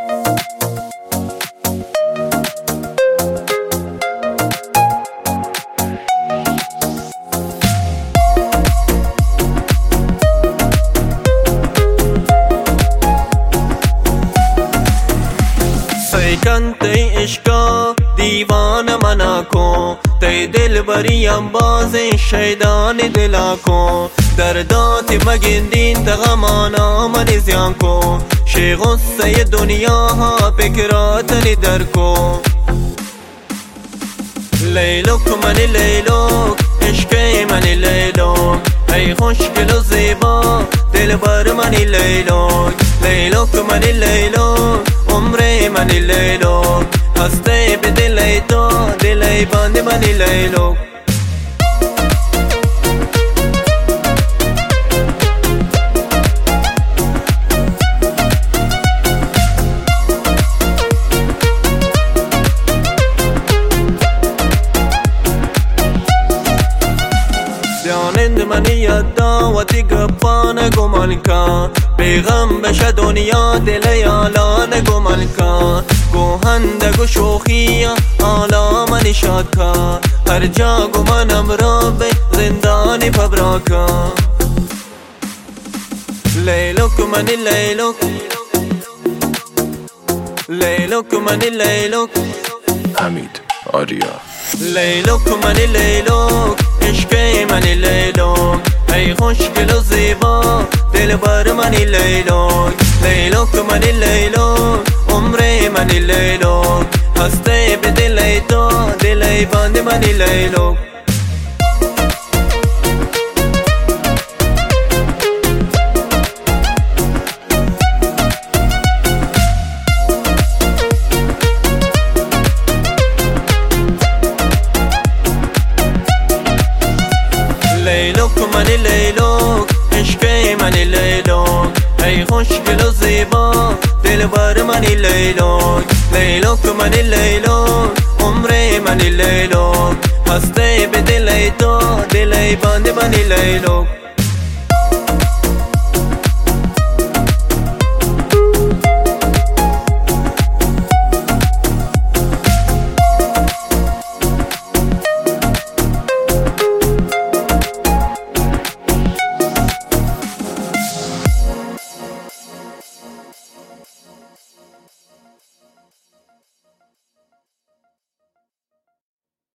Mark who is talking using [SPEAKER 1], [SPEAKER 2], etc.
[SPEAKER 1] سیکن تی عشقا دیوان منا کن، تی دل بریم باز شیدان دلا کن. دردات مگندین تغمانا من زیان کن، شی غصه دنیا ها فکرات در کن. لیلوک من لیلوک عشق من لیلوک، ای خوشگل و زیبا دل بر من لیلوک. لیلوک من لیلوک عمر من لیلوک، هسته به دل تو دل بند من لیلوک. بیانند من یادا و تی گپان گمان کن، بیغم بشه دنیا دل یالان گمان کن. گوهند گو شوخی حالا من شاد کن، هر جا گمانم را به زندان پبرا کن. لیلوک من لیلوک، لیلوک من لیلوک،
[SPEAKER 2] حمید آریا.
[SPEAKER 1] لیلوک من لیلوک عشق من لیلوک، ای خوشگل و زیبا دل بر من لیلوک. لیلوک من لیلوک عمر من لیلوک، هسته به دل تو دل بند من لیلوک. لیلوک من لیلوک عشق من لیلوک، ای خوشگل و زیبا دل بر من لیلوک. لیلوک من لیلوک عمر من لیلوک، هسته به دل تو دل بند من لیلوک.